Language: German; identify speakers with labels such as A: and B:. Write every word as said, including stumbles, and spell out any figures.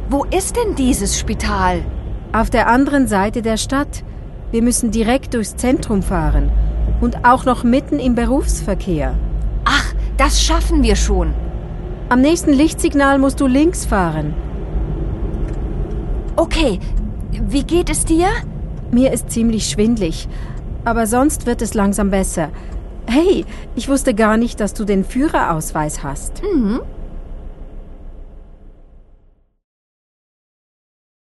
A: Wo ist denn dieses Spital?
B: Auf der anderen Seite der Stadt. Wir müssen direkt durchs Zentrum fahren. Und auch noch mitten im Berufsverkehr.
A: Ach, das schaffen wir schon.
B: Am nächsten Lichtsignal musst du links fahren.
A: Okay, wie geht es dir?
B: Mir ist ziemlich schwindlig, aber sonst wird es langsam besser. Hey, ich wusste gar nicht, dass du den Führerausweis hast.
A: Mhm.